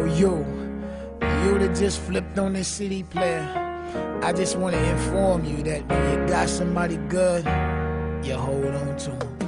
You that just flipped on this CD player, I just want to inform you that when you got somebody good, you hold on to them.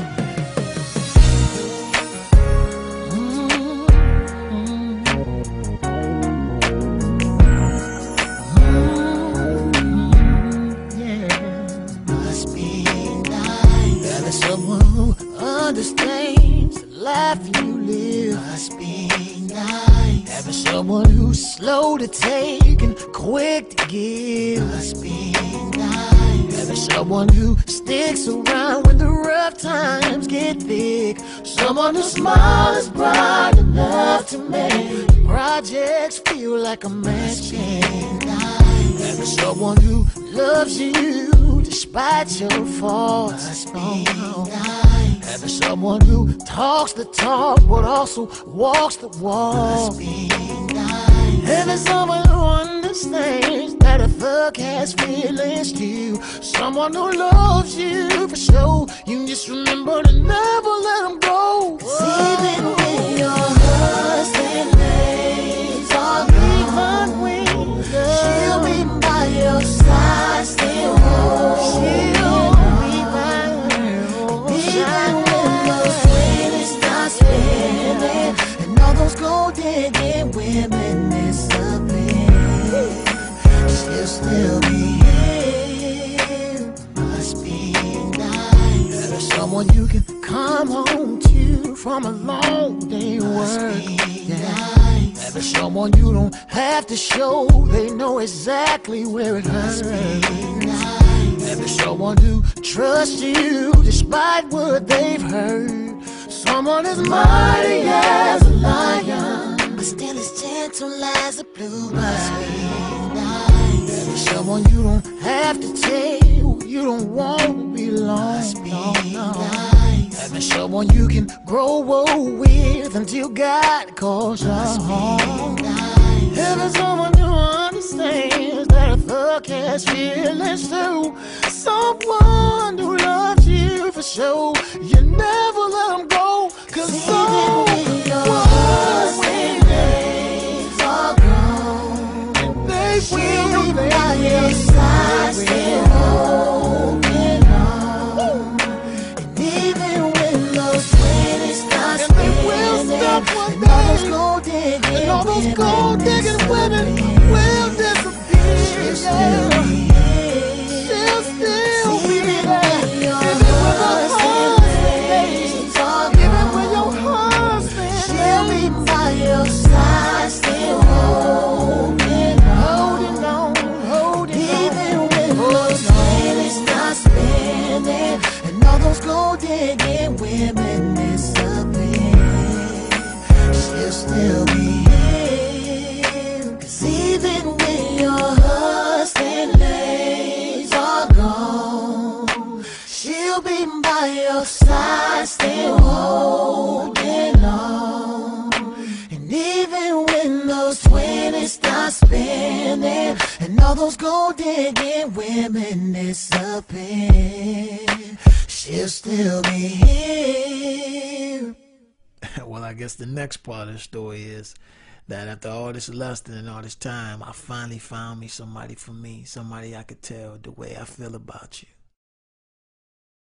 Must be nice having someone who understands the life you live. Must be nice having someone who's slow to take and quick to give. Must be nice having someone who sticks around when the rough times get thick. Someone whose smile is bright enough to make projects feel like a match. Having someone who loves you despite your faults. Having someone who talks the talk but also walks the walk. Having someone who understands that a thug has feelings too. Someone who loves you for sure. You just remember to never let them go. 'Cause even when your husband lays on she'll be by your side, still hold. She'll be by your side. Even when those twenties start spinning and all those gold digging women disappear, she'll still be here. Must be nice. There's someone you can come home to from a long day work. Having someone you don't have to show, they know exactly where it hurts. Having someone who trusts you despite what they've heard. Someone as mighty as a lion, but still as gentle as a bluebird. Having someone you don't have to tell, you don't want to be alone. Having someone you can grow old with until God calls you home. Having someone who understands that a thug has feelings too. Someone who loves you for sure. You never let them go. 'Cause someone when days are gone, they will be by your side, still holding on. And even when those 20s start spinning, and all those gold digging women will disappear. She'll still be here. She'll still be there. Even when your husband, she'll be by your side, still holding on. Even when those 20s start spinning and all those gold digging women disappear, she'll still be here. 'Cause even when your husband days are gone, she'll be by your side, still holding on. And even when those 20s start spinning and all those gold digging women disappear, she'll still be here. Well, I guess the next part of the story is that after all this lusting and all this time, I finally found me somebody for me, somebody I could tell the way I feel about you.